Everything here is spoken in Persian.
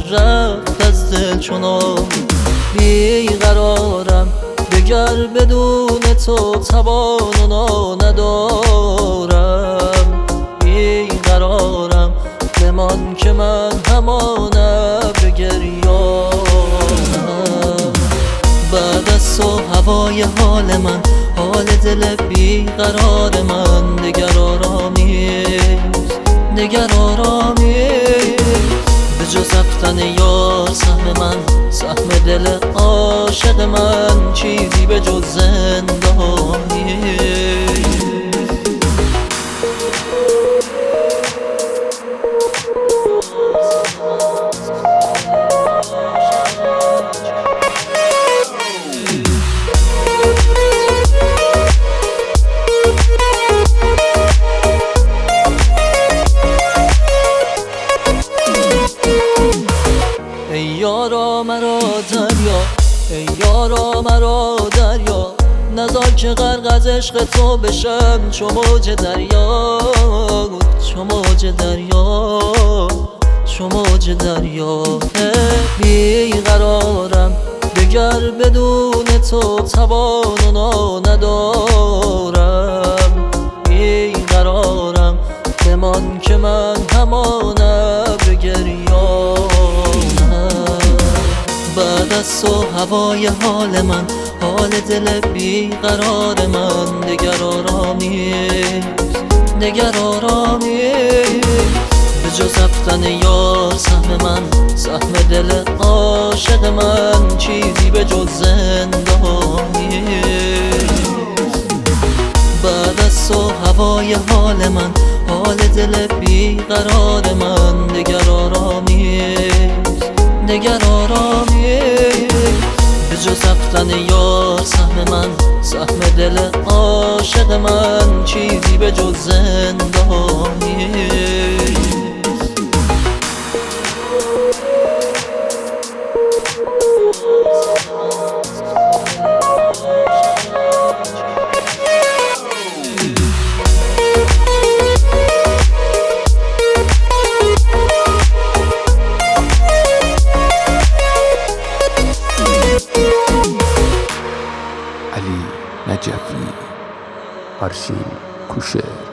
رفت از دل چنان بیقرارم، دگر بدون تو توانونا ندارم. بیقرارم بمان که من همان ابر گریانم. بعد از تو هوای حال من، حال دل بیقرار من، دگر آرامیست، دگر آرامیست. به جز رفتن یار سهم من، سهم دل عاشق من، چیزی به جز زندانی. ای یارا مرا دریا، ای یارا مرا دریا، نذار که غرق از عشق تو بشم چو موج دریا، چو موج دریا، چو موج دریا. بیقرارم دگر بدون تو توانونا ندارم. بیقرارم بمان که من همان ابر گریانم. بعد از تو هوای حال من، حال دل بیقرار من، دگر آرامیست، دگر آرامیست. به جز رفتن یار سهم من، سهم دل عاشق من، چیزی به جز زندانیست. بعد از تو هوای حال من، حال دل بیقرار من، دگر آرامیست، دگر آرامیست. به جز رفتن یار سهم من، سهم دل عاشق من، چیزی به جز زندانیست. علی نجفی، آرشین کوشه.